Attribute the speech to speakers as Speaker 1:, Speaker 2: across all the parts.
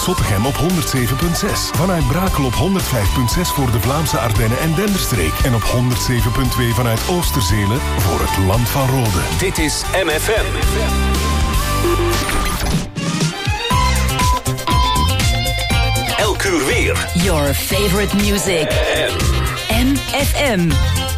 Speaker 1: Zottegem op 107.6. Vanuit Brakel op 105.6 voor de Vlaamse Ardennen en Denderstreek. En op 107.2 vanuit Oosterzelen voor het Land van Rode.
Speaker 2: Dit is MFM. Elk uur weer.
Speaker 3: Your favorite music. MFM.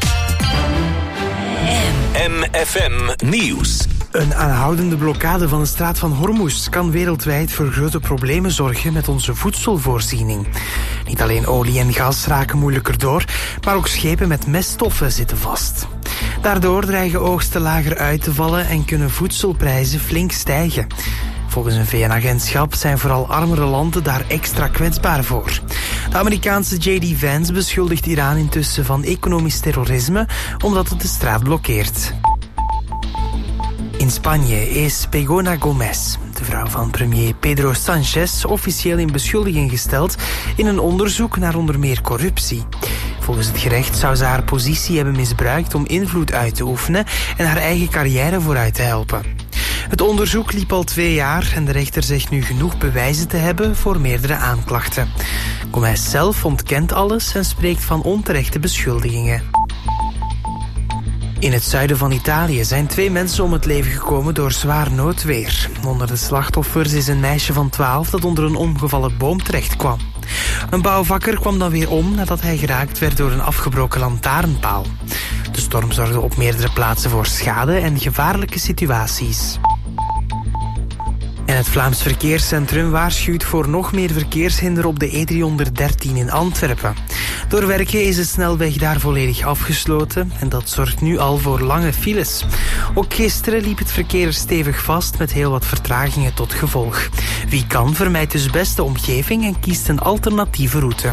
Speaker 2: MFM Nieuws.
Speaker 4: Een aanhoudende blokkade van de straat van Hormuz kan wereldwijd voor grote problemen zorgen met onze voedselvoorziening. Niet alleen olie en gas raken moeilijker door, maar ook schepen met meststoffen zitten vast. Daardoor dreigen oogsten lager uit te vallen en kunnen voedselprijzen flink stijgen. Volgens een VN-agentschap zijn vooral armere landen daar extra kwetsbaar voor. De Amerikaanse J.D. Vance beschuldigt Iran intussen van economisch terrorisme omdat het de straat blokkeert. In Spanje is Begoña Gómez, de vrouw van premier Pedro Sánchez, officieel in beschuldiging gesteld in een onderzoek naar onder meer corruptie. Volgens het gerecht zou ze haar positie hebben misbruikt om invloed uit te oefenen en haar eigen carrière vooruit te helpen. Het onderzoek liep al 2 jaar en de rechter zegt nu genoeg bewijzen te hebben voor meerdere aanklachten. Gómez zelf ontkent alles en spreekt van onterechte beschuldigingen. In het zuiden van Italië zijn 2 mensen om het leven gekomen door zwaar noodweer. Onder de slachtoffers is een meisje van 12 dat onder een omgevallen boom terecht kwam. Een bouwvakker kwam dan weer om nadat hij geraakt werd door een afgebroken lantaarnpaal. De storm zorgde op meerdere plaatsen voor schade en gevaarlijke situaties. En het Vlaams Verkeerscentrum waarschuwt voor nog meer verkeershinder op de E313 in Antwerpen. Door werken is de snelweg daar volledig afgesloten en dat zorgt nu al voor lange files. Ook gisteren liep het verkeer stevig vast met heel wat vertragingen tot gevolg. Wie kan vermijdt dus best de omgeving en kiest een alternatieve route.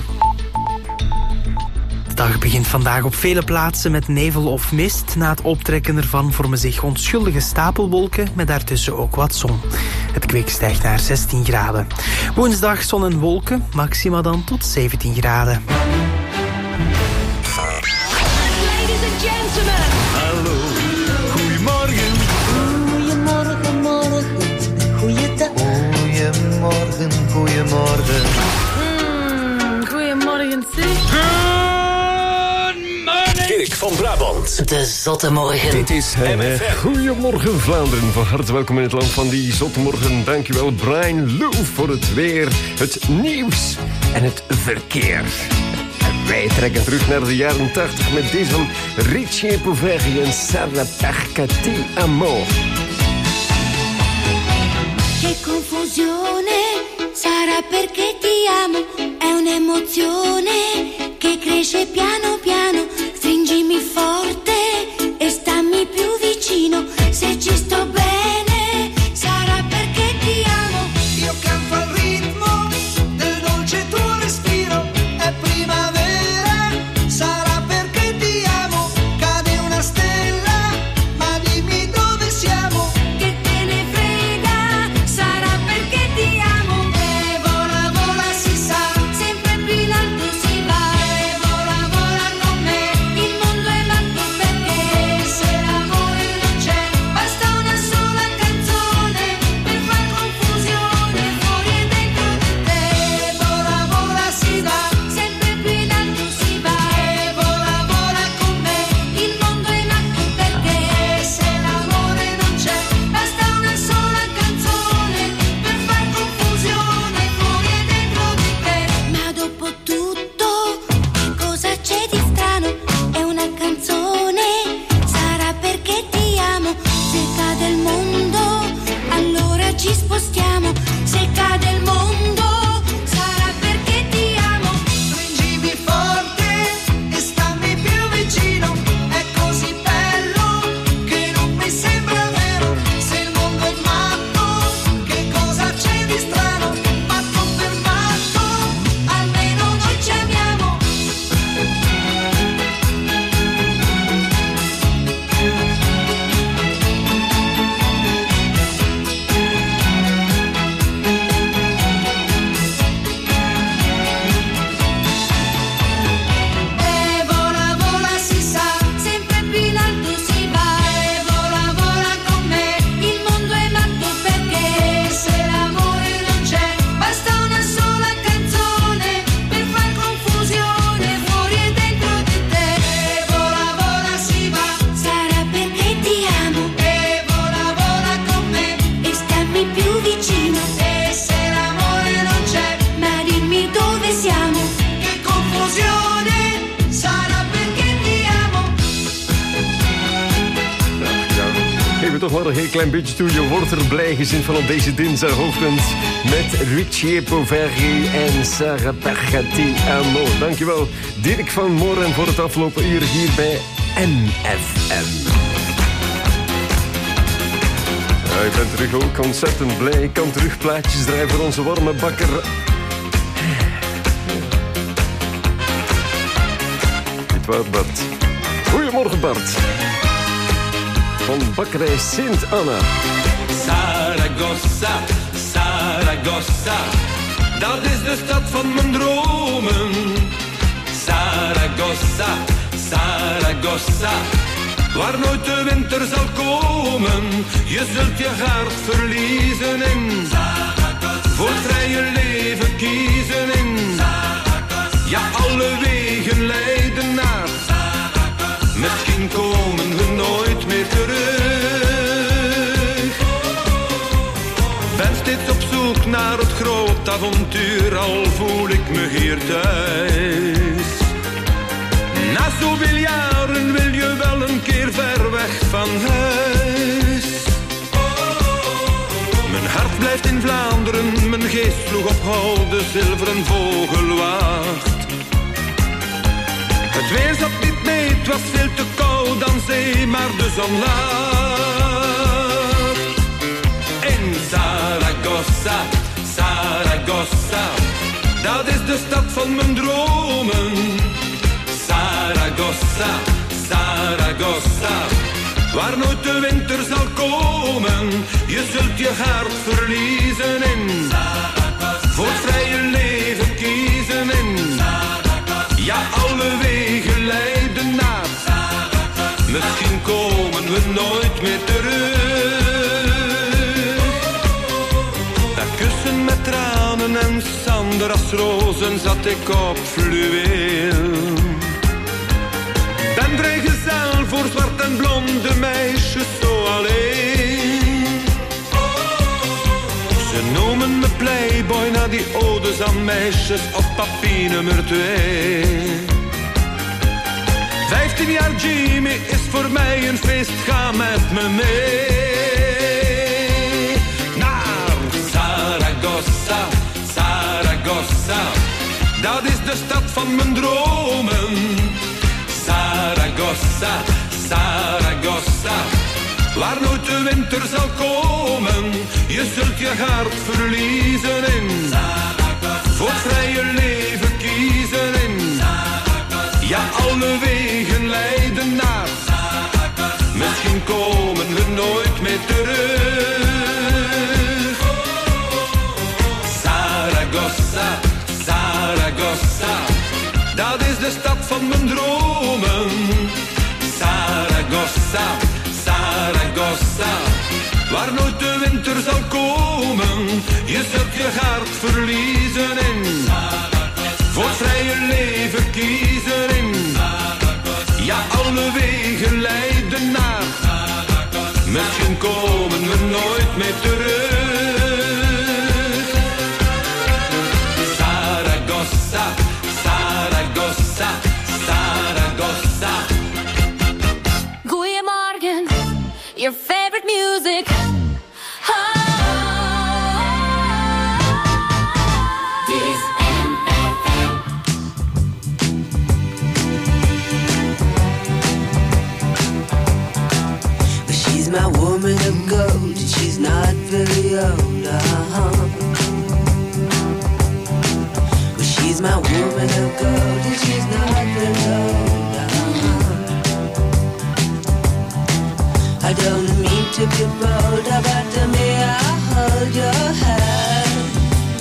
Speaker 4: De dag begint vandaag op vele plaatsen met nevel of mist. Na het optrekken ervan vormen zich onschuldige stapelwolken met daartussen ook wat zon. Het kwik stijgt naar 16 graden. Woensdag zon en wolken, maxima dan tot 17 graden.
Speaker 3: Ladies and gentlemen.
Speaker 1: Hallo, goedemorgen.
Speaker 5: Goedemorgen, morgen, goeiedag. Goedemorgen, goedemorgen.
Speaker 3: Goedemorgen, zeg.
Speaker 2: Dirk van Brabant.
Speaker 3: De zotte morgen.
Speaker 2: Dit is MFM.
Speaker 6: Goedemorgen Vlaanderen, van harte welkom in het land van die zotte morgen. Dankjewel Brian Lou voor het weer, het nieuws en het verkeer. En wij trekken terug naar de jaren 80 met deze van Richie Poveri en Sarah Percati Amor.
Speaker 7: Che confusione sarà perché ti amo, è un'emozione che cresce piano piano, stringimi forte e stammi più vicino, se ci sto bene sarà perché ti amo.
Speaker 8: Io canto al ritmo del dolce tuo respiro, è primavera, sarà perché ti amo, cade una stella, ma dimmi dove siamo.
Speaker 7: Che te ne frega, sarà perché ti amo.
Speaker 8: E vola, vola si sa,
Speaker 7: Sempre più in alto si va,
Speaker 8: e vola, vola con me.
Speaker 7: il mondo è matto perché
Speaker 8: Se l'amore non c'è,
Speaker 7: basta una sola
Speaker 6: al een heel klein beetje toe. Je wordt er blij gezien van op deze dinsdagochtend met Richie Poveri en Sarah Pargati Amo. Dankjewel Dirk van Moren voor het afgelopen uur hier bij MFM. Ja, ik ben terug ook ontzettend blij. Ik kan terug plaatjes draaien voor onze warme bakker. Dit was Bart. Goedemorgen Bart. Van bakkerij Sint Anna.
Speaker 9: Zaragoza, Zaragoza, dat is de stad van mijn dromen. Zaragoza, Zaragoza, waar nooit de winter zal komen. Je zult je hart verliezen in Zaragoza. Voor het vrije leven kiezen in Zaragoza. Ja, alle wegen leiden naar Zaragoza. Misschien komen we nooit meer terug. Ben steeds op zoek naar het groot avontuur, al voel ik me hier thuis. Na zoveel jaren wil je wel een keer ver weg van huis. Mijn hart blijft in Vlaanderen, mijn geest sloeg op hol, de zilveren vogel wacht. Het weer zat niet mee, het was veel te koud aan zee, maar de zon lacht. In Zaragoza, Zaragoza, dat is de stad van mijn dromen. Zaragoza, Zaragoza, waar nooit de winter zal komen. Je zult je hart verliezen in Zaragoza. Voor het vrije leven kiezen in Zaragoza. Ja, alle wegen leiden naar Zaragoza. Misschien komen we nooit meer terug. Dat kussen met tranen en Sandra's rozen zat ik op fluweel. Ben vrijgezel voor zwart en blonde meisjes zo alleen. Ze noemen me playboy na die odes aan meisjes op papier nummer 2. 15 jaar Jimmy is voor mij een feest, ga met me mee. Naar Zaragoza, Zaragoza, dat is de stad van mijn dromen. Zaragoza, Zaragoza, waar nooit de winter zal komen. Je zult je hart verliezen in Zaragoza. Voor het vrije leven kiezen in Zaragoza. Ja, alle wegen leiden naar Zaragoza. Misschien komen we nooit meer terug. Zaragoza, Zaragoza, dat is de stad van mijn dromen. Zaragoza, Zaragoza, waar nooit de winter zal komen. Je zult je hart verliezen in Zaragoza. Voor het vrije leven kiezen in Zaragoza. Ja, alle wegen leiden naar Zaragoza. Misschien komen we nooit meer terug. Zaragoza, Zaragoza, Zaragoza.
Speaker 7: Goedemorgen, your favorite music. This MFM.
Speaker 5: Well, she's my woman of gold, and she's not very old. Well, she's my woman of gold, and she's not very old. I don't mean to be bold, but may I hold your hand?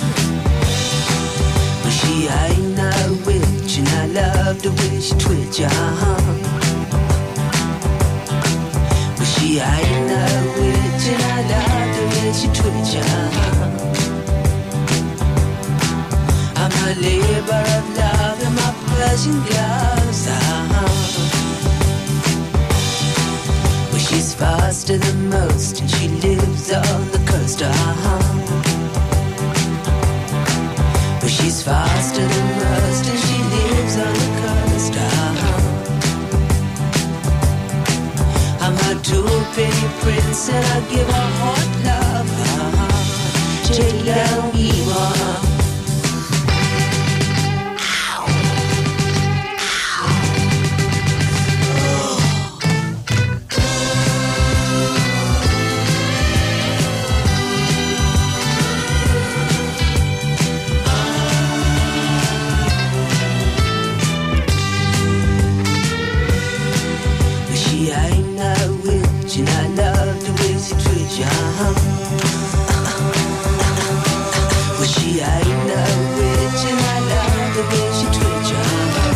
Speaker 5: Well, she ain't no witch, and I love the way she twitch your arm. Well, she ain't no witch, and I love the way she twitch your arm. I'm a labor of love, and my Persian gloves are. She's faster than most, and she lives on the coast. But she's faster than most, and she lives on the coast. I'm her tool pretty prince and I'll give her hot love. Take down evil. And I love the way she treats you. Well, she ain't no witch, and I love the way she treats you.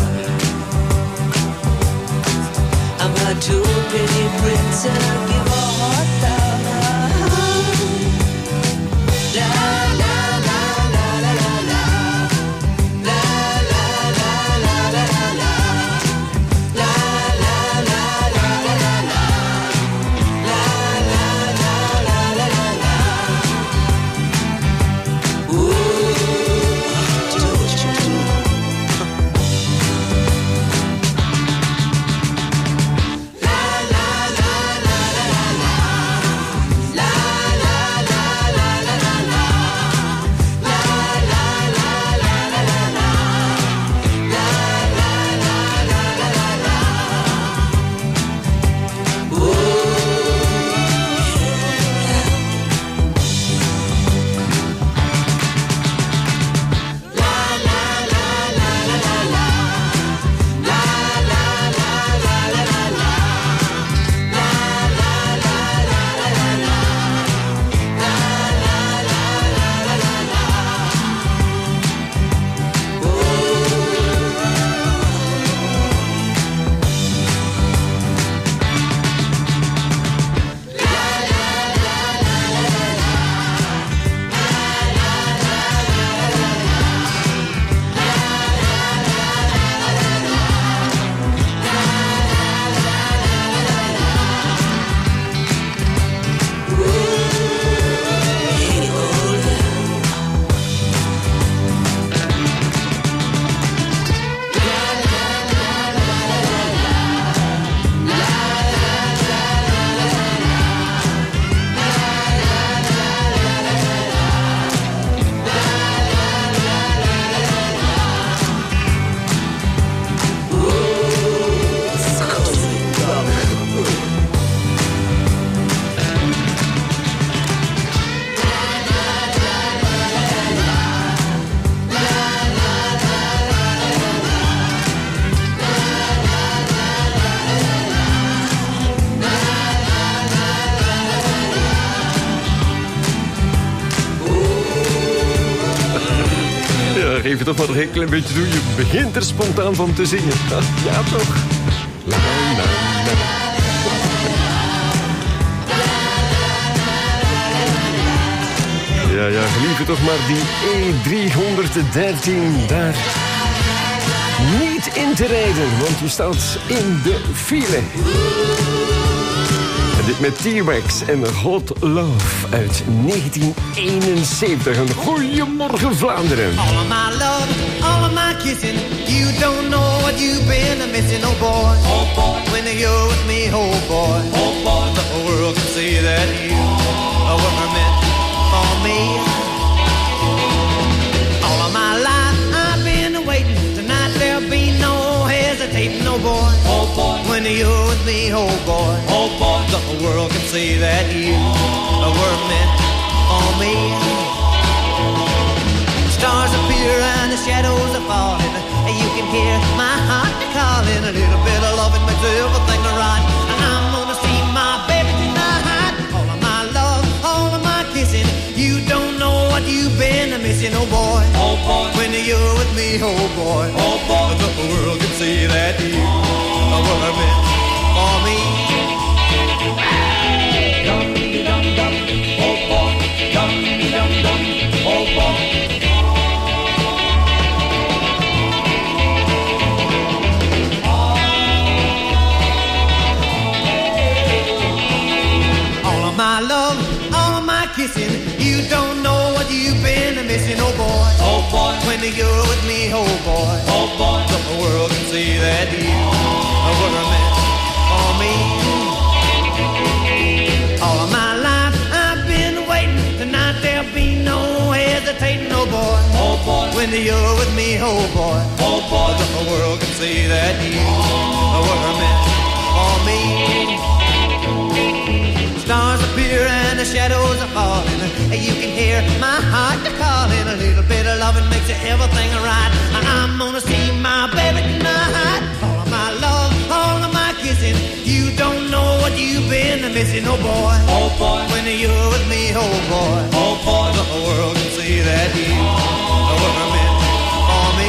Speaker 5: I'm her too pretty prince, and I'll give her hot love. La la la la la la la. La la la la la la la. La la la la la la la.
Speaker 6: Even toch maar een heel klein beetje doen. Je begint er spontaan van te zingen. Ja, toch? La, la, la. Ja, gelieve toch maar die E313 daar niet in te rijden, want je staat in de file. En dit met T-Rex en Hot Love uit 1971. Een goeiemorgen Vlaanderen.
Speaker 8: All of my love, all of my kissing, you don't know what you've been missing, oh boy. Oh boy, when you're with me, oh boy. Oh boy, the whole world can see that you were meant for me. All of my life I've been waiting, tonight there'll be no hesitating, oh boy. Oh boy, when you're with me, oh boy. Oh boy, the whole world can see that you were meant for me. Stars appear and the shadows are falling. You can hear my heart calling. A little bit of loving makes everything right. I'm gonna see my baby tonight. All of my love, all of my kissing. You don't know what you've been missing, oh boy. Oh boy, when you're with me, oh boy. Oh boy, the world can see that you were meant for me. Dum dum dum, oh boy. Dum dum dum, oh boy. My love, all of my kissing, you don't know what you've been missing, oh boy. Oh boy, when you're with me, oh boy. Oh boy, the world can see that you were meant for me. when you're with me, oh boy. The world can see that you were meant for me. Stars appear and the shadows are falling. You can hear my heart calling. A little bit of loving makes everything right. I'm gonna see my baby tonight. All of my love, all of my kissing. You don't know what you've been missing, oh boy. When you're with me, oh boy. The world can see that you were meant for me.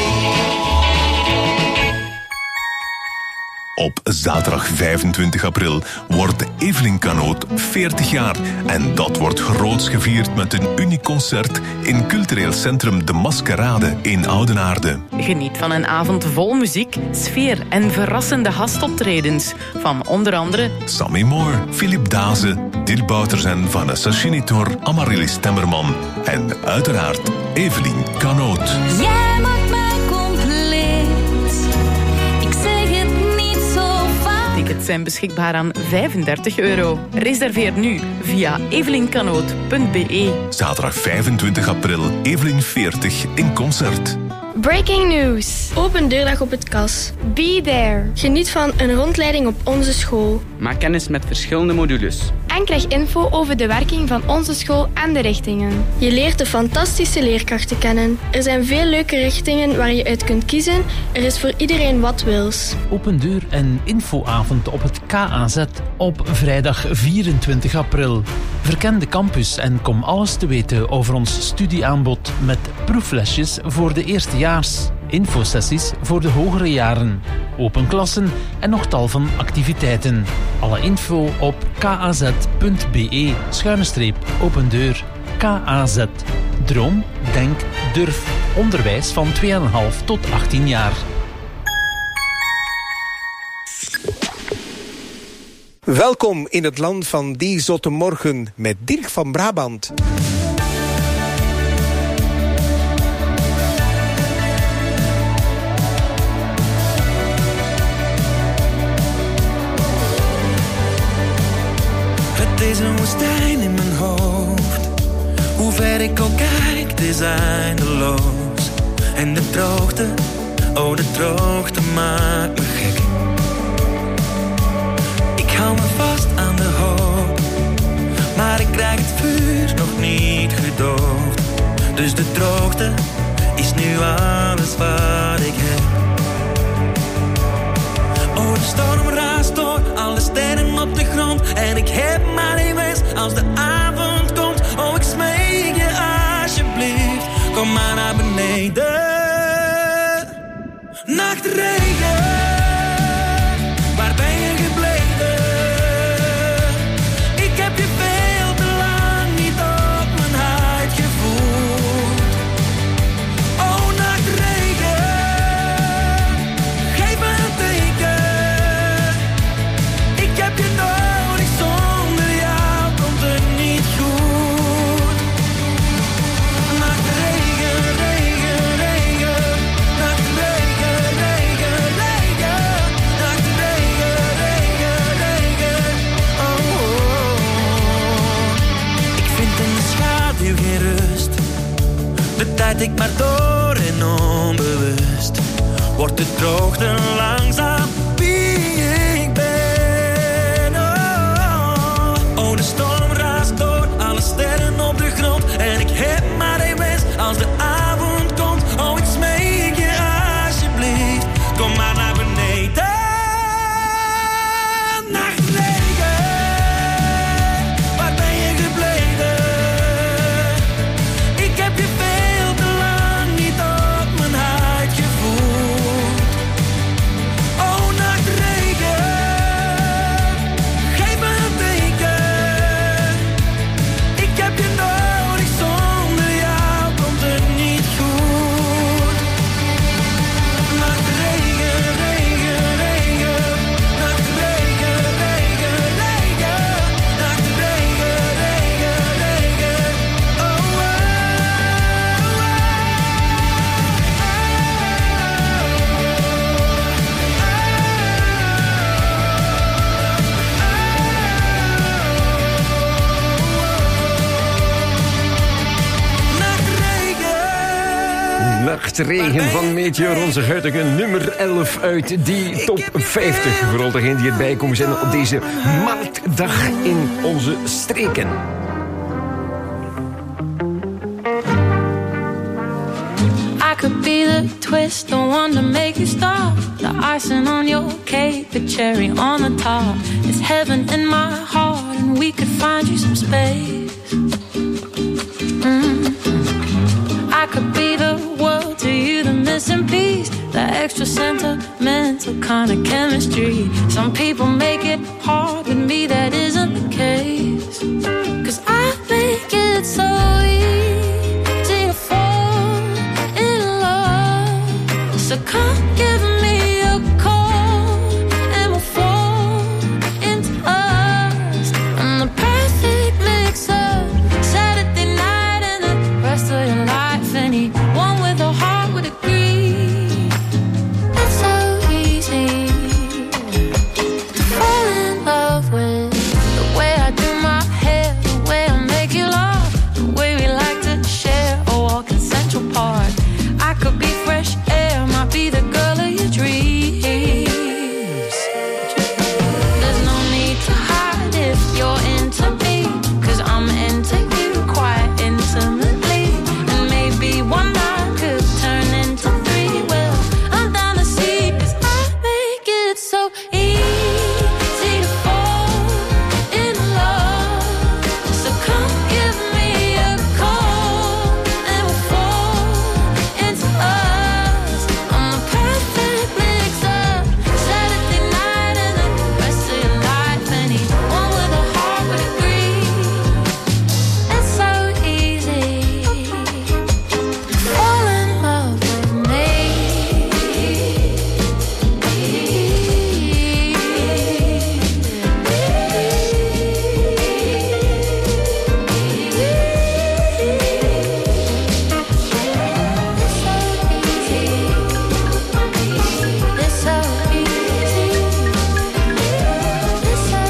Speaker 1: Op zaterdag 25 april wordt Evelien Canoot 40 jaar. En dat wordt groots gevierd met een uniek concert in cultureel centrum De Maskerade in Oudenaarde.
Speaker 10: Geniet van een avond vol muziek, sfeer en verrassende gastoptredens. Van onder andere
Speaker 1: Sammy Moore, Philip Daze, Dirk Bouters en Vanessa Chinitor, Amaryllis Temmerman. En uiteraard Evelien Canoot.
Speaker 7: Jij maakt mij compleet. Ik zeg het niet zo vaak.
Speaker 10: tickets zijn beschikbaar aan €35. Reserveer nu via evelincanoot.be.
Speaker 1: Zaterdag 25 april, Evelien 40 in concert.
Speaker 11: Breaking news. Open deurdag op het KAS. Be there. Geniet van een rondleiding op onze school.
Speaker 12: Maak kennis met verschillende modules.
Speaker 11: En krijg info over de werking van onze school en de richtingen. Je leert de fantastische leerkrachten kennen. Er zijn veel leuke richtingen waar je uit kunt kiezen. Er is voor iedereen wat wils.
Speaker 13: Open deur en infoavond op het KAZ op vrijdag 24 april. Verken de campus en kom alles te weten over ons studieaanbod met proeflesjes voor de eerstejaars, infosessies voor de hogere jaren, open klassen en nog tal van activiteiten. Alle info op kaz.be/open deur. KAZ. Droom, denk, durf. Onderwijs van 2,5 tot 18 jaar.
Speaker 14: Welkom in het land van die zotte morgen met Dirk van Brabant.
Speaker 15: Het is een woestijn in mijn hoofd. Hoe ver ik ook kijk, het is eindeloos. En de droogte, oh de droogte maakt me gek. Ik hou me vast aan de hoop, maar ik krijg het vuur nog niet gedoofd. Dus de droogte is nu alles wat ik heb. Oh, de storm raast door, alle sterren op de grond. En ik heb maar één wens als de avond komt. Oh, ik smeek je alsjeblieft, kom maar naar beneden. Nachtregen, waar ben je gebleven? Ik heb je veel te lang niet op mijn huid gevoeld. Oh, nachtregen, geef me een teken. Ik heb je nodig, zonder jou komt het niet goed. Nachtregen, regen, regen. Nachtregen, regen, regen. Nachtregen, regen, regen. Oh, oh. Ik vind in de schaduw geen rust. De tijd ik maar door en onbewust. Wordt de droogte langzaam wie ik ben. Oh, oh, de storm raast door, alle sterren op de grond. En ik heb maar één wens als de avond komt. Oh, ik smeek je alsjeblieft, kom maar naar beneden. Nachtregen, waar ben je gebleven? Ik heb je veel te lang niet op mijn huid gevoeld. Oh,
Speaker 6: Nachtregen van Meteor, onze huidige nummer 11 uit die top 50. Vooral degenen die erbij komen zijn op deze marktdag in onze streken.
Speaker 16: I could be the twist, the one to make you stop. The icing on your cake, the cherry on the top. It's heaven in my heart, and we could find you some space. I could be the world to you, the missing piece, the extra sentimental kind of chemistry. Some people make it hard, with me that isn't the case. 'Cause I make it so easy to fall in love. So come give me a call and we'll fall into us. And the perfect mix-up, Saturday night and the rest of your life. Anyone with a heart would agree. It's so easy to fall in love with the way I do my hair, the way I make you laugh, the way we like to share a walk in Central Park. I could be fresh air, might be the girl of your dreams. There's no need to hide if you're into me, 'cause I'm into you quite intimately. And maybe one night could turn into three. Well, I'm down to see, 'cause I make it so easy to fall in love. So come give me a call and we'll fall into us. I'm the perfect mix-up, Saturday night and the rest of your life. Anyone with a heart would agree. It's so easy to fall in love with me. It's so easy. It's so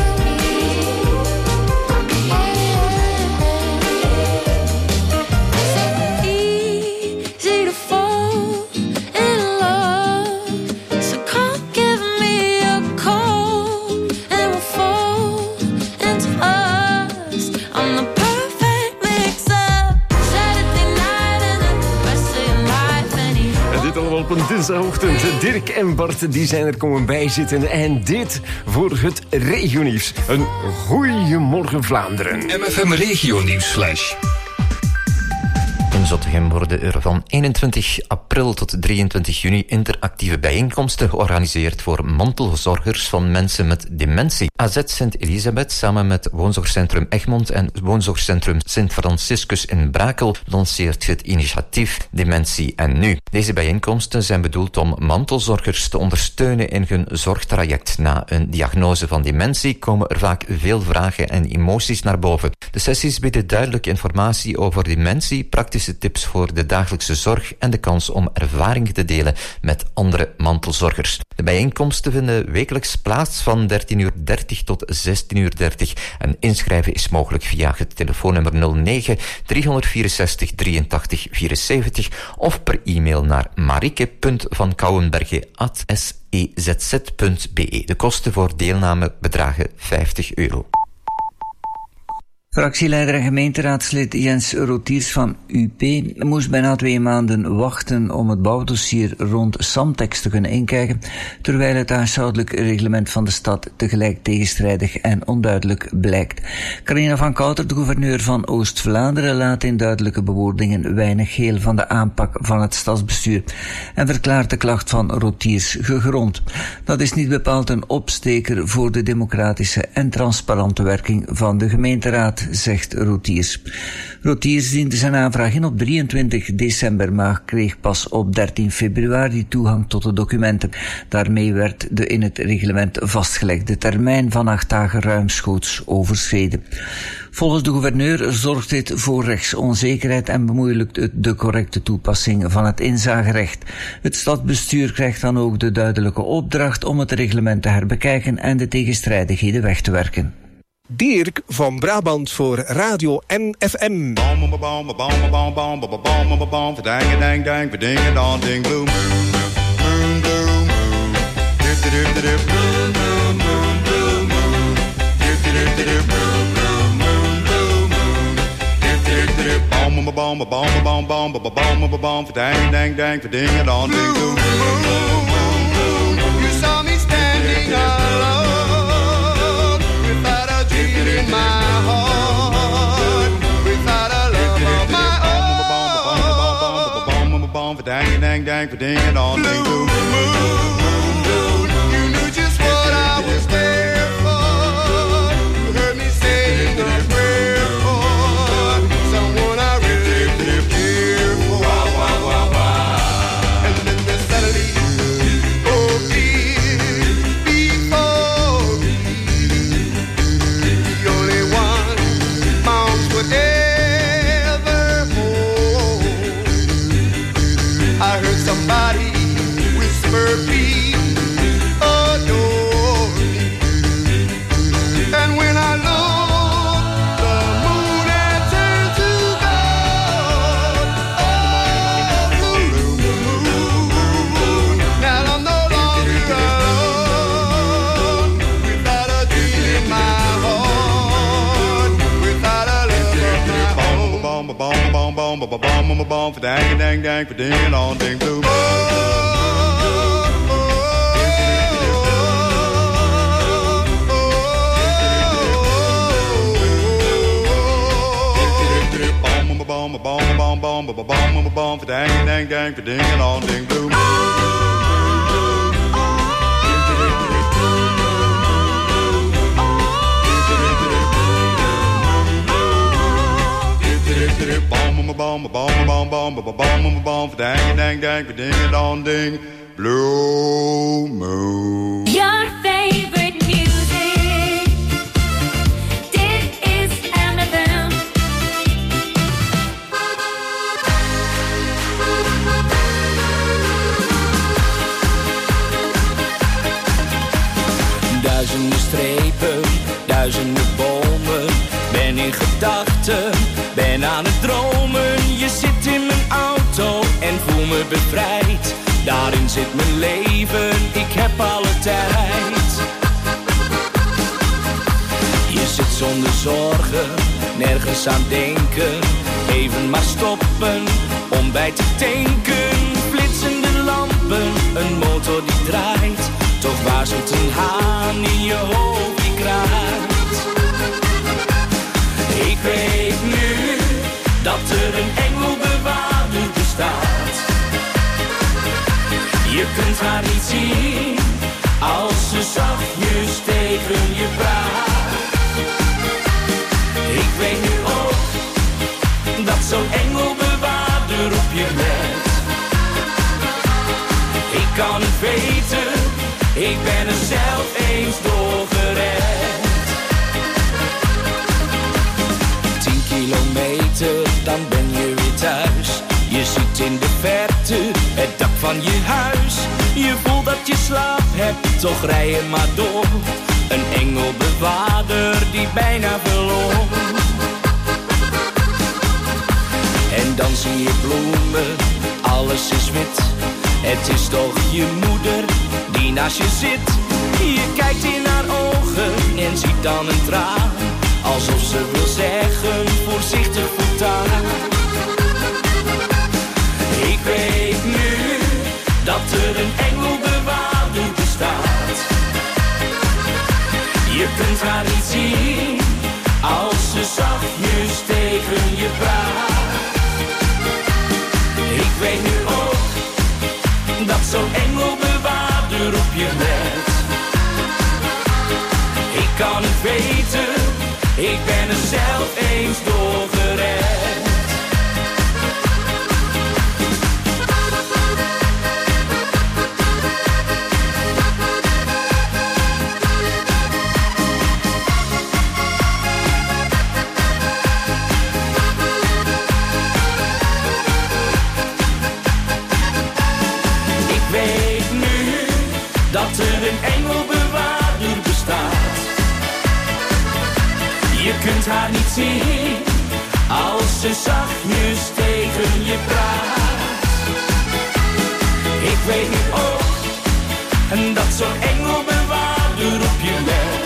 Speaker 16: easy to fall in love. So come give me a call and we'll fall into us. I'm the perfect mix-up, Saturday night and the rest of your life.
Speaker 6: En dit allemaal op een dinsdagochtend. Dirk en Bart die zijn er komen bijzitten. En dit voor het regionieuws. Een goeiemorgen Vlaanderen.
Speaker 17: MFM Regionieuwsflash.
Speaker 18: In Zottegem worden er van 21 april tot 23 juni interactieve bijeenkomsten georganiseerd voor mantelzorgers van mensen met dementie. AZ Sint-Elisabeth samen met Woonzorgcentrum Egmond en Woonzorgcentrum Sint-Franciscus in Brakel lanceert het initiatief Dementie en Nu. Deze bijeenkomsten zijn bedoeld om mantelzorgers te ondersteunen in hun zorgtraject. Na een diagnose van dementie komen er vaak veel vragen en emoties naar boven. De sessies bieden duidelijke informatie over dementie, praktische tips voor de dagelijkse zorg en de kans om ervaringen te delen met andere mantelzorgers. De bijeenkomsten vinden wekelijks plaats van 13:30 tot 16:30 en inschrijven is mogelijk via het telefoonnummer 09 364 83 74 of per e-mail naar marike.vankouwenberge@sezz.be. De kosten voor deelname bedragen €50.
Speaker 19: Fractieleider en gemeenteraadslid Jens Rotiers van UP moest bijna 2 maanden wachten om het bouwdossier rond Samtex te kunnen inkijken, terwijl het huishoudelijk reglement van de stad tegelijk tegenstrijdig en onduidelijk blijkt. Carina van Kouter, de gouverneur van Oost-Vlaanderen, laat in duidelijke bewoordingen weinig heel van de aanpak van het stadsbestuur en verklaart de klacht van Rotiers gegrond. Dat is niet bepaald een opsteker voor de democratische en transparante werking van de gemeenteraad, zegt Rotiers. Rotiers diende zijn aanvraag in op 23 december, maar kreeg pas op 13 februari toegang tot de documenten. Daarmee werd de in het reglement vastgelegde termijn van 8 dagen ruimschoots overschreden. Volgens de gouverneur zorgt dit voor rechtsonzekerheid en bemoeilijkt het de correcte toepassing van het inzagerecht. Het stadsbestuur krijgt dan ook de duidelijke opdracht om het reglement te herbekijken en de tegenstrijdigheden weg te werken.
Speaker 14: Dirk van Brabant voor Radio MFM.
Speaker 8: You saw me standing alone without a dream in my heart, without a love of my own. Blue moon, you knew just what I was there for. You heard me saying a prayer for someone I really care for. And then the suddenly appeared before me. The only one mounts would ever hold. I heard somebody whisper, please adore me. And when I looked, the moon had turned to gold. Oh, blue moon. Now I'm no longer alone, without a dream in my heart, without a love of my own. Blue moon.
Speaker 7: Your favorite music. Dit is MFM.
Speaker 20: Duizenden strepen, duizenden bomen. Ben in gedachten, ben aan het dromen. Je zit in mijn auto en voel me bevrijd. Daarin zit mijn leven, ik heb alle tijd. Je zit zonder zorgen, nergens aan denken. Even maar stoppen, om bij te tanken. Flitsende lampen, een motor die draait. Toch waarschuwt een haan in je hoofd die kraait. Ik weet nu, dat er een engelbewaarder bestaat. Je kunt haar niet zien, als ze zachtjes tegen je praat. Ik weet nu ook, dat zo'n engelbewaarder op je let. Ik kan het weten, ik ben er zelf eens door gered. 10 kilometer, dan ben je weer thuis. Je ziet in de verte het dak van je huis. Je voelt dat je slaap hebt, toch rij je maar door. Een engelbewaarder die bijna verloor. En dan zie je bloemen, alles is wit. Het is toch je moeder die naast je zit. Je kijkt in haar ogen en ziet dan een traan. Alsof ze wil zeggen, voorzichtig voortaan. Ik weet nu, dat er een engelbewaarder bestaat. Je kunt haar niet zien, als ze zachtjes tegen je praat. Ik weet nu ook, dat zo'n engelbewaarder op je let. Ik kan het weten, ik ben er zelf eens door gered. dat er een engelbewaarder bestaat. kunt haar niet zien als ze zachtjes tegen je praat. Ik weet nu ook en dat zo'n engelbewaarder op je let.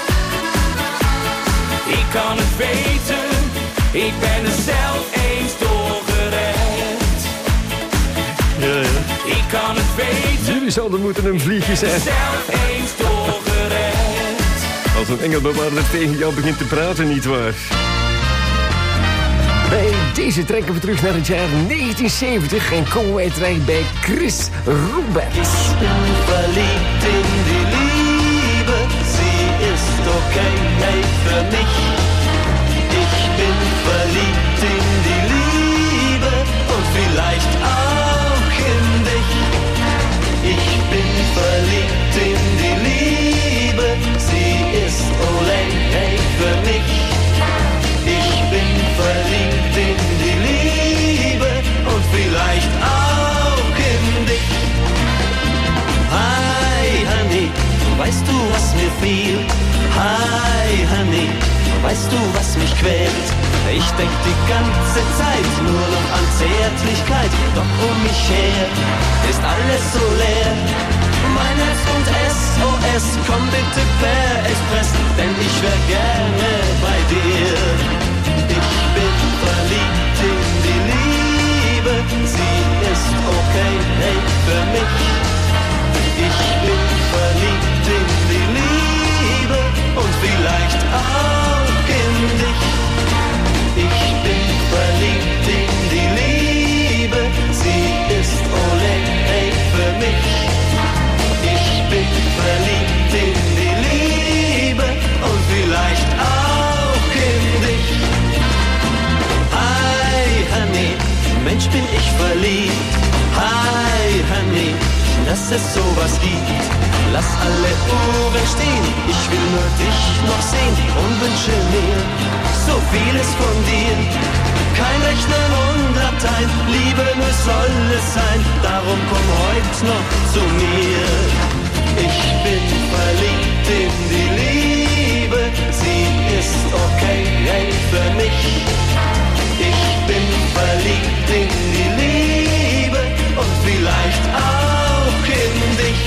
Speaker 20: Ik kan het weten, ik ben er zelf eens door gered.
Speaker 6: Ja.
Speaker 20: Ik kan het weten,
Speaker 6: jullie zouden moeten een vliegje zijn.
Speaker 20: zelf eens door gered.
Speaker 6: Als een engelbewaarder tegen jou begint te praten, nietwaar? Bij deze trekken we terug naar het jaar 1970 en komen wij terecht bij Chris Robert.
Speaker 20: Ich bin verliebt in die Liebe, sie ist okay, hey, für mich. Ich bin verliebt in die Liebe und vielleicht auch in dich. Ich bin verliebt in die Liebe, sie ist ole, hey, für mich. Ich bin verliebt in die Liebe und vielleicht auch in dich. Hi, Honey, weißt du, was mir fehlt? Hi, Honey, weißt du, was mich quält? Ich denk die ganze Zeit nur noch an Zärtlichkeit, doch um mich her ist alles so leer. Mein Herz und SOS, komm bitte per Express, denn ich wär gerne bei dir. Ich bin verliebt in die Liebe, sie ist okay, hey, für mich. Ich bin verliebt in die Liebe und vielleicht auch in dich. Ich bin verliebt in die Liebe, sie ist ole, hey, für mich. Ich bin verliebt in die Liebe und vielleicht auch in dich. Hi, Honey, Mensch, bin ich verliebt. Hi, Honey, dass es sowas gibt. Lass alle Uhren stehen, ich will nur dich noch sehen und wünsche mir so vieles von dir. Kein Rechnen und Latein, Liebe nur soll es sein, darum komm heut noch zu mir. Ich bin verliebt in die Liebe, sie ist okay, hey, für mich. Ich bin verliebt in die Liebe und vielleicht auch in dich.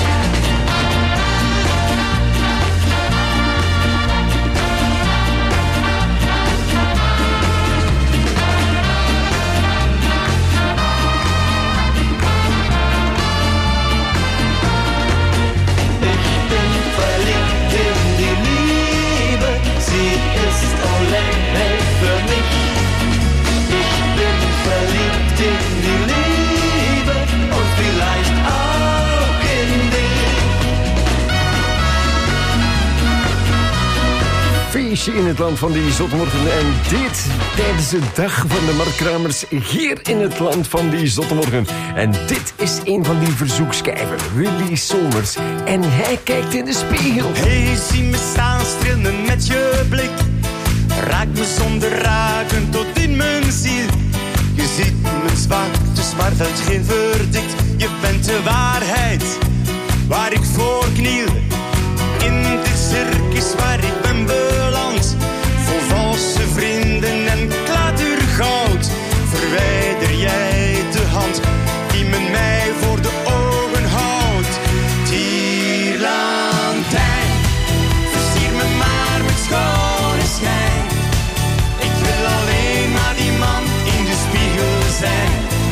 Speaker 6: Feestje in het land van die zottemorgen. En dit tijdens de dag van de marktkramers hier in het land van die zottemorgen. En dit is een van die verzoekschijven, Willy Somers. En hij kijkt in de spiegel.
Speaker 21: Hey, zie me staan strelen met je blik. Raak me zonder raken tot in mijn ziel. Je ziet mijn zwaktes, maar velt geen verdict. Je bent de waarheid waar ik voor kniel. In dit circus waar ik ben beland, vol valse vrienden en klatergoud. Verwijder jij de hand die men mij voor de ogen houdt. Tierlantijn, versier me maar met schone schijn. Ik wil alleen maar die man in de spiegel zijn.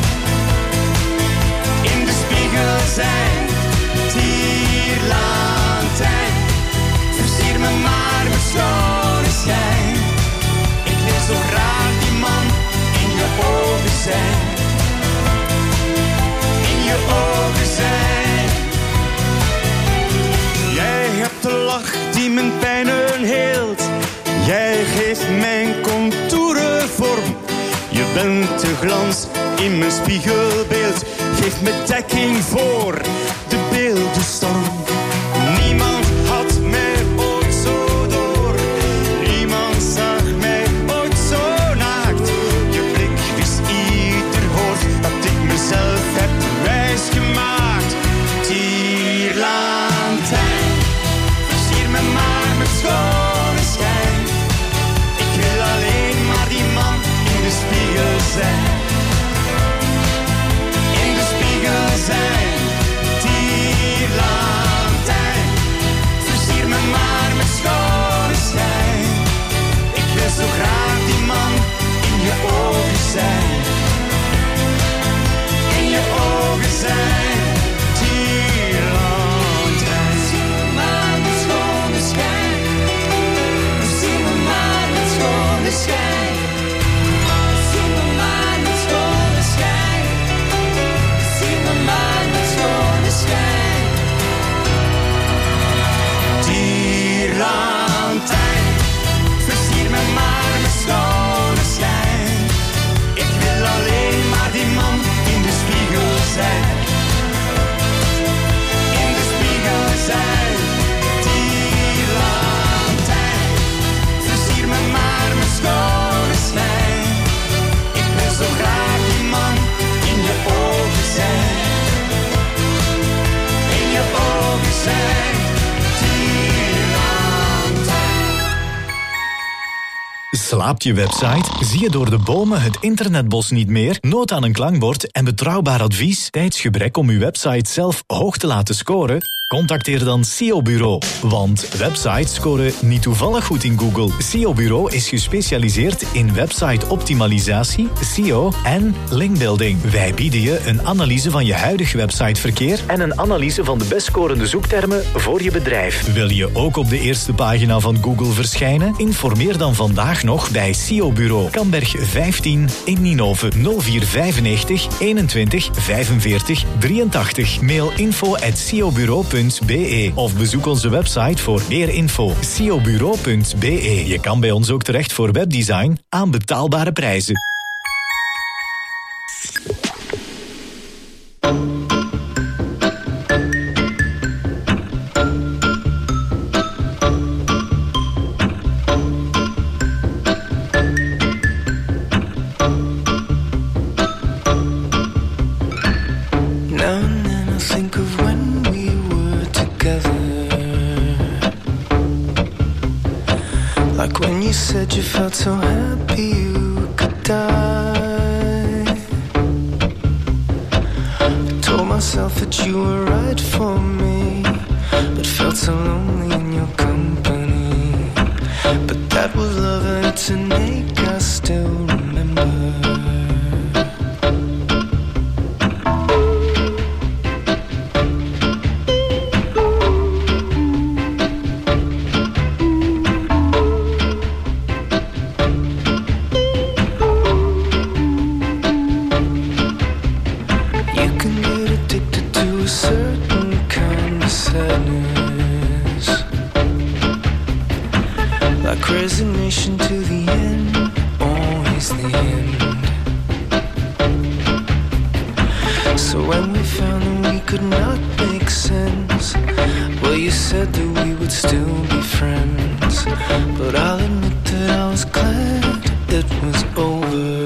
Speaker 21: In de spiegel zijn. Tierlantijn, versier me maar met schone schijn. Ik wil zo graag die man in je ogen zijn. In je ogen zijn. Jij hebt de lach die mijn pijnen heelt. Jij geeft mijn contouren vorm. Je bent de glans in mijn spiegelbeeld. Geef me dekking voor de beeldenstorm. Niemand had mij ooit zo door. Niemand zag mij ooit zo naakt. Je blik wist ieder hoort dat ik mezelf heb wijsgemaakt. Tierlantijn, versier me maar met schone schijn.
Speaker 4: Slaapt je website? Zie je door de bomen het internetbos niet meer? Nood aan een klankbord en betrouwbaar advies? Tijdsgebrek om uw website zelf hoog te laten scoren? Contacteer dan SEO Bureau. Want websites scoren niet toevallig goed in Google. SEO Bureau is gespecialiseerd in website-optimalisatie, SEO en linkbuilding. Wij bieden je een analyse van je huidig websiteverkeer en een analyse van de best scorende zoektermen voor je bedrijf. Wil je ook op de eerste pagina van Google verschijnen? Informeer dan vandaag nog bij SEO Bureau. Kamberg 15 in Ninove 0495 21 45 83. Mail info@seobureau.be of bezoek onze website voor meer info. seobureau.be. Je kan bij ons ook terecht voor webdesign aan betaalbare prijzen.
Speaker 22: You felt so happy you could die. I told myself that you were right for me, but felt so lonely in your company. But that was love and it's an ache I still remember. Resignation to the end, always the end. So when we found that we could not make sense, well, you said that we would still be friends. But I'll admit that I was glad it was over.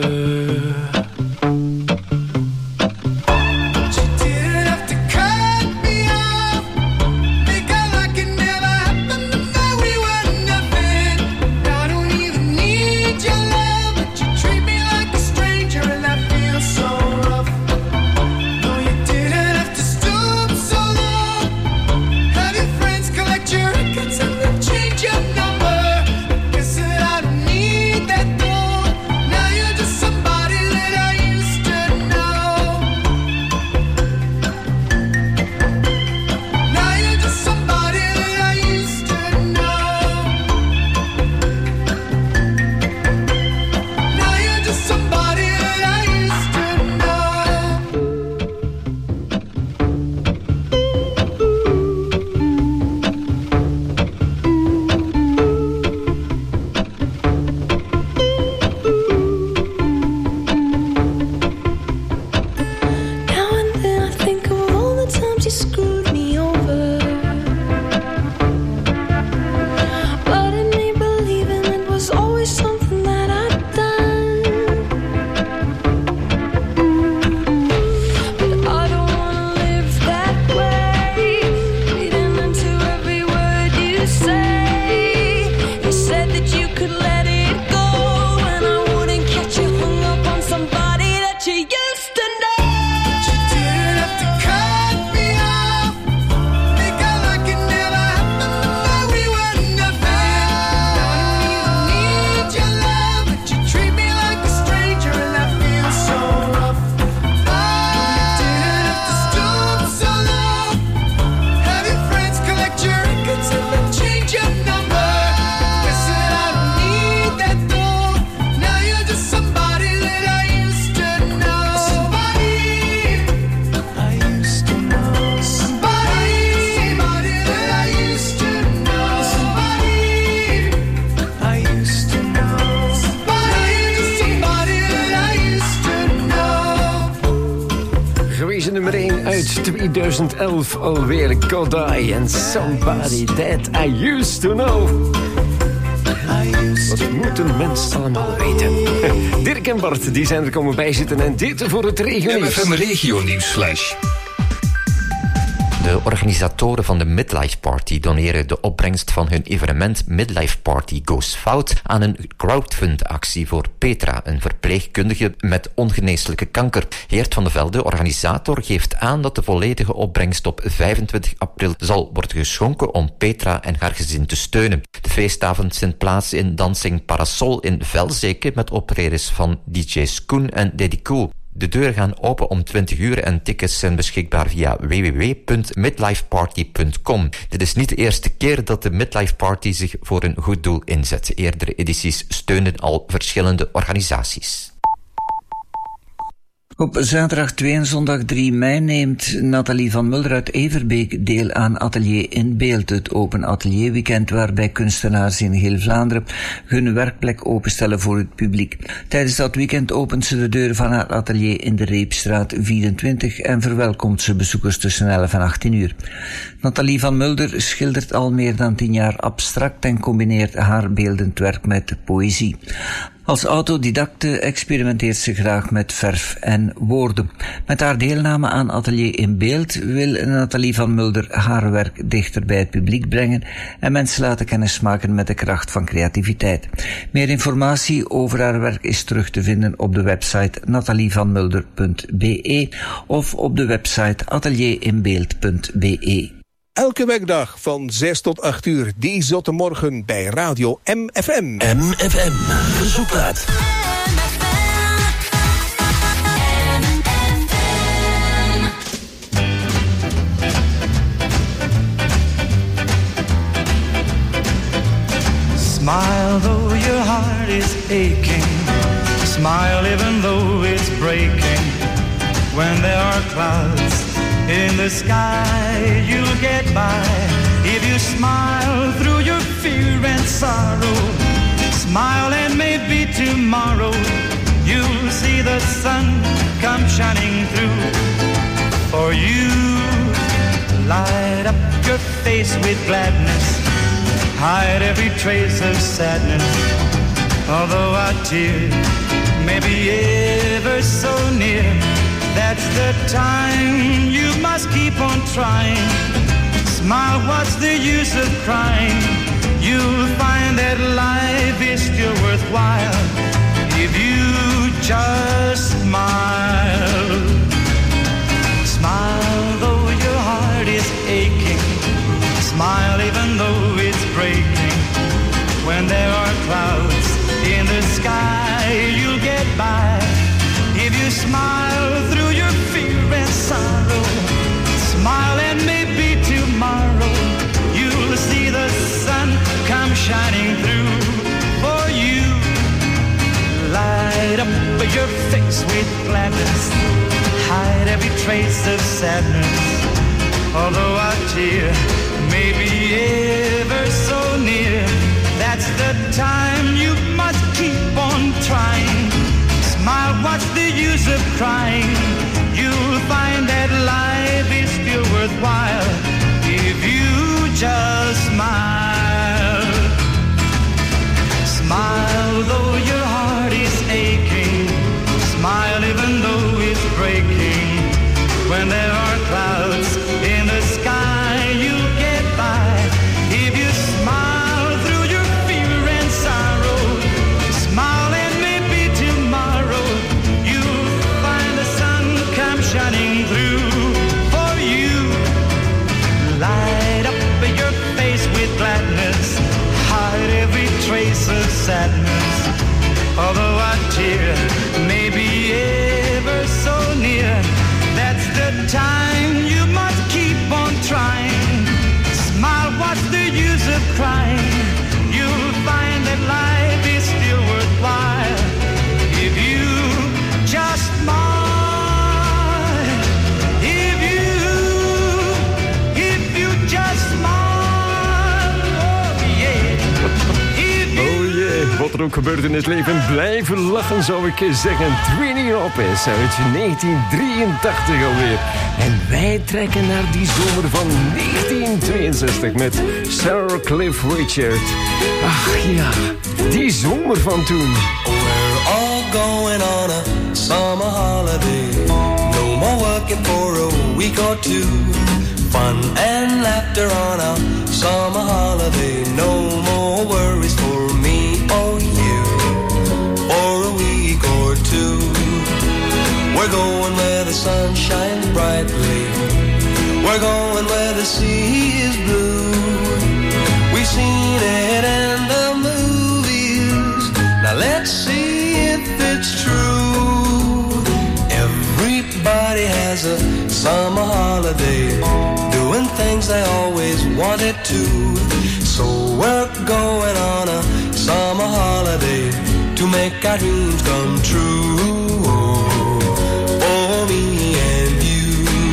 Speaker 6: nummer 1 uit 2011 alweer. Godai en Somebody That I Used To Know. Wat moet een mens allemaal weten? Dirk en Bart die zijn er komen bijzitten en dit voor het regionieuws.
Speaker 17: MFM Regionieuws Flash.
Speaker 18: De organisatoren van de Midlife Party doneren de opbrengst van hun evenement Midlife Party Goes Fout aan een crowdfund-actie voor Petra, een verpleegkundige met ongeneeslijke kanker. Geert van de Velde, organisator, geeft aan dat de volledige opbrengst op 25 april zal worden geschonken om Petra en haar gezin te steunen. De feestavond vindt plaats in Dancing Parasol in Velzeke met optredens van DJ's Koen en Daddy Cool. De deuren gaan open om 20 uur en tickets zijn beschikbaar via www.midlifeparty.com. Dit is niet de eerste keer dat de Midlife Party zich voor een goed doel inzet. Eerdere edities steunden al verschillende organisaties.
Speaker 19: Op zaterdag 2 en zondag 3 mei neemt Nathalie van Mulder uit Everbeek deel aan Atelier in Beeld, het open atelierweekend waarbij kunstenaars in heel Vlaanderen hun werkplek openstellen voor het publiek. Tijdens dat weekend opent ze de deuren van haar atelier in de Reepstraat 24 en verwelkomt ze bezoekers tussen 11 en 18 uur. Nathalie van Mulder schildert al meer dan 10 jaar abstract en combineert haar beeldend werk met poëzie. Als autodidacte experimenteert ze graag met verf en woorden. Met haar deelname aan Atelier in Beeld wil Nathalie van Mulder haar werk dichter bij het publiek brengen en mensen laten kennismaken met de kracht van creativiteit. Meer informatie over haar werk is terug te vinden op de website natalievanmulder.be of op de website atelierinbeeld.be.
Speaker 14: Elke werkdag van 6 tot 8 uur, die zotte morgen bij Radio MFM.
Speaker 17: MFM, verzoekplaat.
Speaker 21: Smile though your heart is aching. Smile even though it's breaking. When there are clouds in the sky, you'll get by if you smile through your fear and sorrow. Smile and maybe tomorrow you'll see the sun come shining through. For you, light up your face with gladness, hide every trace of sadness. Although a tear may be ever so near, that's the time you must keep on trying. Smile, what's the use of crying? You'll find that life is still worthwhile if you just smile. Smile though your heart is aching. Smile even though it's breaking. When there are clouds in the sky, you'll get by if you smile through your fear and sorrow. Smile and maybe tomorrow you'll see the sun come shining through. For you, light up your face with gladness, hide every trace of sadness. Although a tear may be ever so near, that's the time you must keep on trying. Smile, what's the use of crying? You'll find that life is still worthwhile if you just smile. Smile though your heart is aching. Smile even though it's breaking. When there are clouds in the sky, you'll get by if you smile through your fear and sorrow. Smile and maybe tomorrow you'll find the sun come shining through. For you, light up your face with gladness, hide every trace of sadness. Although a tear may be ever so near, that's the time you must keep on trying. Smile, what's the use of crying? You'll find that life is still worthwhile if you just smile. If you just smile. Oh yeah.
Speaker 6: Oh yeah, wat er ook gebeurt in het leven, blijven lachen zou ik zeggen. Trini Lopez uit 1983 alweer. En wij trekken naar die zomer van 1962 met Sarah Cliff Richard. Ach ja, die zomer van toen.
Speaker 2: We're all going on a summer holiday. No more working for a week or two. fun and laughter on a summer holiday. No more worries for me or you for a week or two. We're going where the sun shines brightly. We're going where the sea is blue. We've seen it in the movies. Now let's see if it's true. Everybody has a summer holiday, doing things they always wanted to. So we're going on a summer holiday to make our dreams come true. For me and you.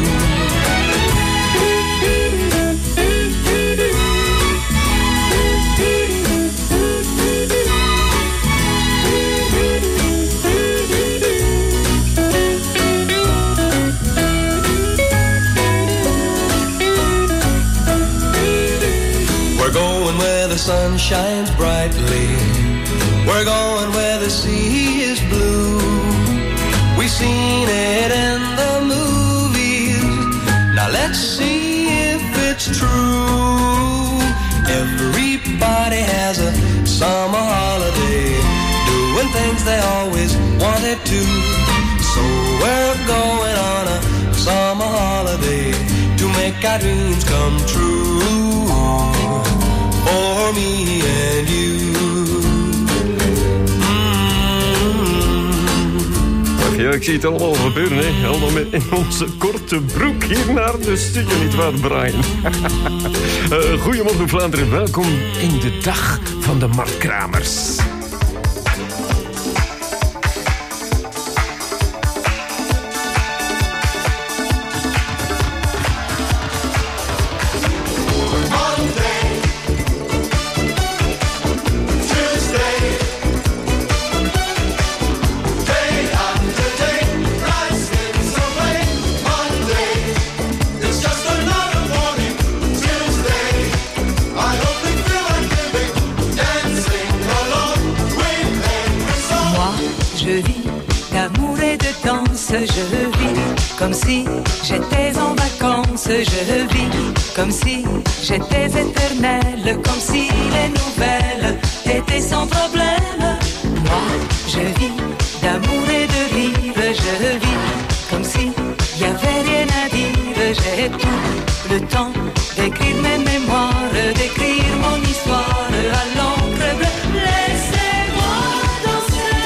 Speaker 2: We're going where the sun shines brightly. We're going where the sea is blue. We've seen it in the movies. Now let's see if it's true. Everybody has a summer holiday, doing things they always wanted to. So we're going on a summer holiday to make our dreams come true. For me and you.
Speaker 6: Ja, ik zie het allemaal gebeuren, hè. Allemaal met in onze korte broek hier naar de studio, nietwaar, Brian? Goedemorgen Vlaanderen, welkom in de dag van de Markkramers.
Speaker 3: Je vis comme si j'étais en vacances, je vis comme si j'étais éternelle, comme si les nouvelles étaient sans problème. Moi, je vis d'amour et de rire, je vis comme si y avait rien à dire. J'ai tout le temps d'écrire mes mémoires, d'écrire mon histoire à l'encre bleue. Laissez-moi danser.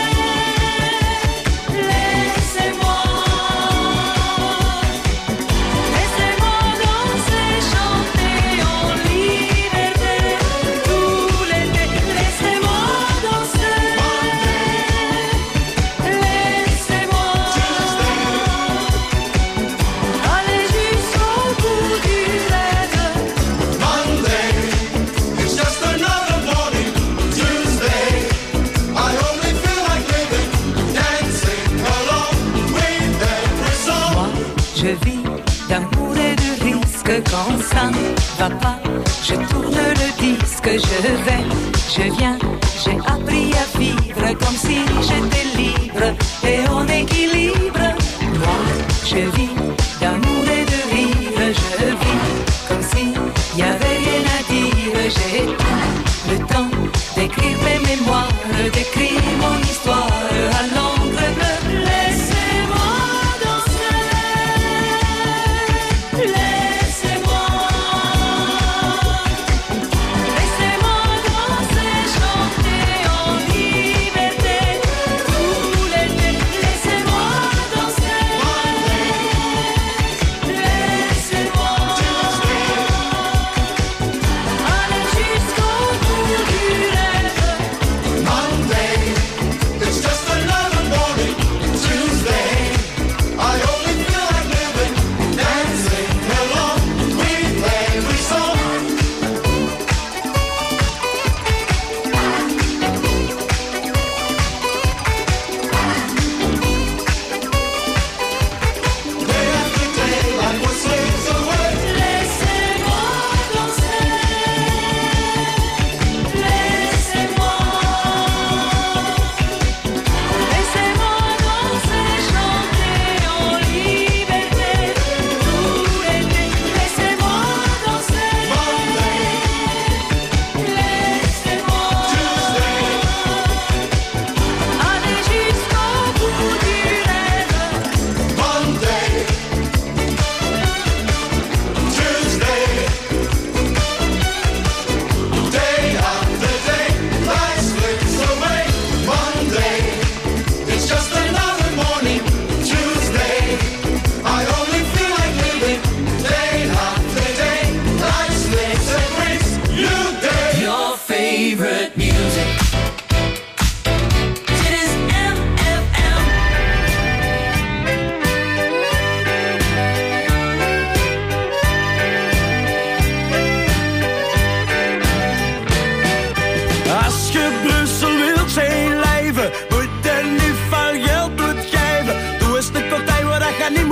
Speaker 3: Je vis d'amour et de risque. Quand ça ne va pas, je tourne le disque. Je viens, j'ai appris à vivre comme si j'étais libre et en équilibre. Moi, je vis d'amour et de rire. Je vis comme si y avait rien à dire. J'ai le temps d'écrire mes mémoires, d'écrire mon histoire à l'encre bleue. Laissez-moi danser. Laissez-moi danser, chanter en liberté tout l'été. Laissez-moi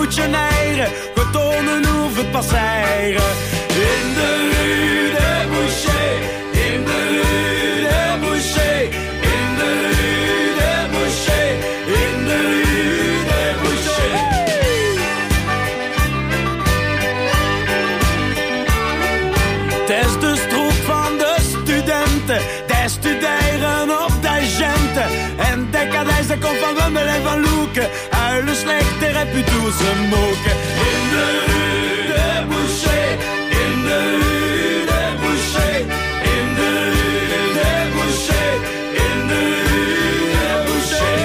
Speaker 21: moet je neigen, we tonen hoe het passeren. In de rue de Boucher, in de rue de Boucher, in de rue de Boucher, in de rue de Boucher. Het is de stroep van de studenten, die studeren op de agenten. En decadijs, dat komt van Wemmel en van Loeken. Uilen slechter heb je toe ze moken. In de rue de Boucher, in de rue de Boucher, in de rue de Boucher, in de rue de Boucher.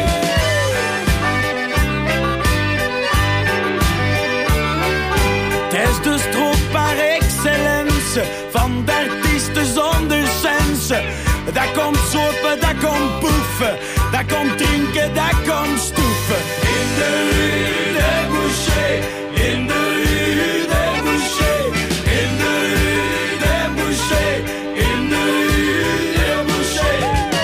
Speaker 21: Het is de stroop par excellence van de artiesten zonder sense. Dat komt sopen, dat komt poefen, dat komt drinken, dat komt stoeven. In de rue de Boucher, in de rue de Boucher, in de rue de Boucher, in de rue de Boucher.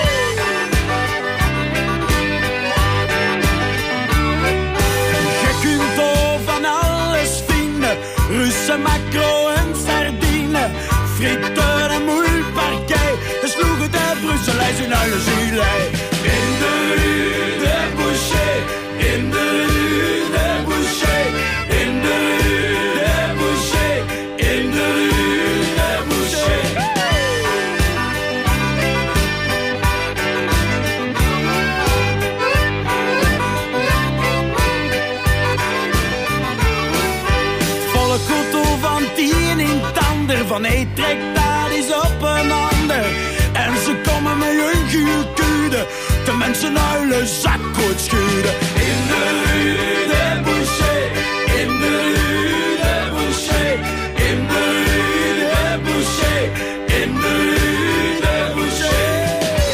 Speaker 21: Je kunt al van alles vinden, Russe macro en sardine, frieten en moeiparkij, de sloegen de Brusselijs in alle gilet. In de rue de Boucher, in de rue de Boucher, in de rue de Boucher, in de rue de Boucher. Volle koto van tien in tander, van hey, trek daar eens op een ander. En ze komen met hun guurkude, de mensen huilen zakkoord schuren. In de rue de Boucher, in de rue de Boucher, in de rue de Boucher, in de rue de Boucher.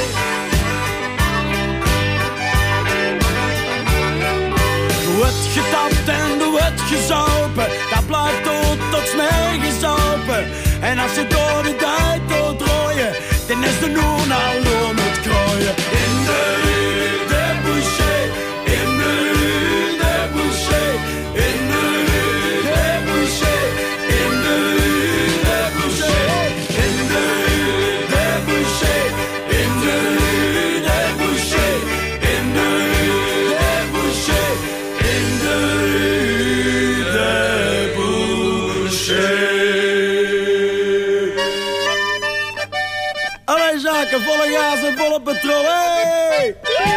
Speaker 21: Wordt getapt en er wordt gezopen, dat blijft tot nergens open. En als je door de tijd wilt rooien, dan is de noen al om het krooien. In de rue de Boucher, in de rue de Boucher, in de rue de Boucher, in de rue de Boucher, in de rue de Boucher, in de rue de Boucher, in de rue de Boucher, in de rue de Boucher. Alle zaken, volle gas en volle patrol, hey!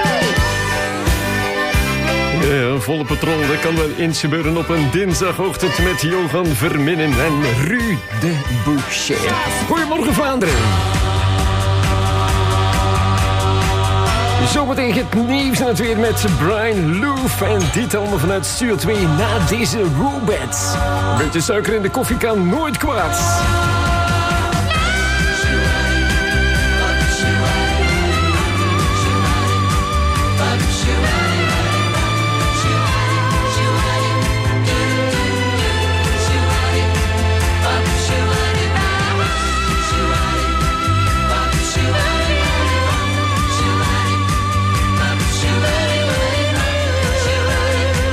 Speaker 6: Ja, volle patrol, dat kan wel eens gebeuren op een dinsdagochtend met Johan Verminnen en Rue de Boucher. Goedemorgen, Vlaanderen. Zometeen het nieuws en het weer met Brian Loof. En dit allemaal vanuit Studio 2 na deze Robets. Een beetje suiker in de koffie kan nooit kwaad.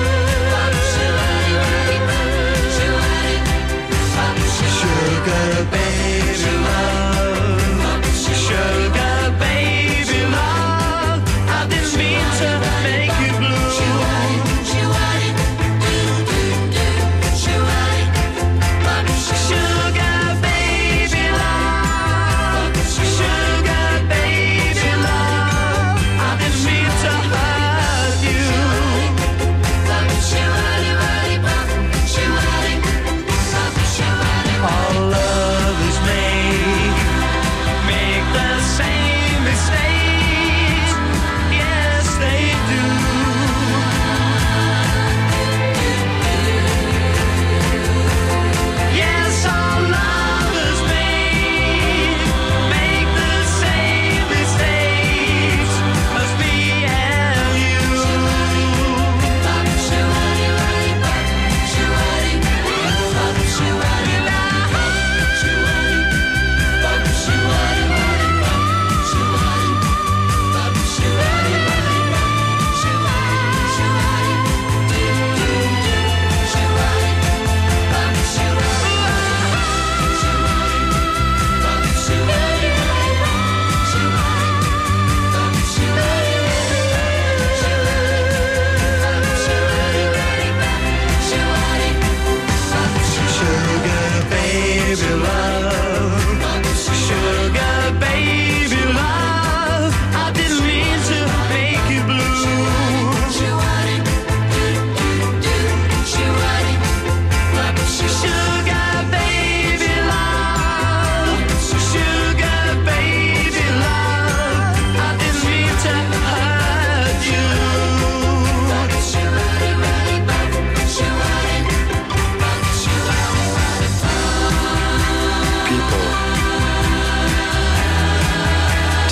Speaker 2: Sugar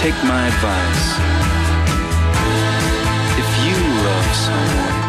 Speaker 5: take my advice. If you love someone,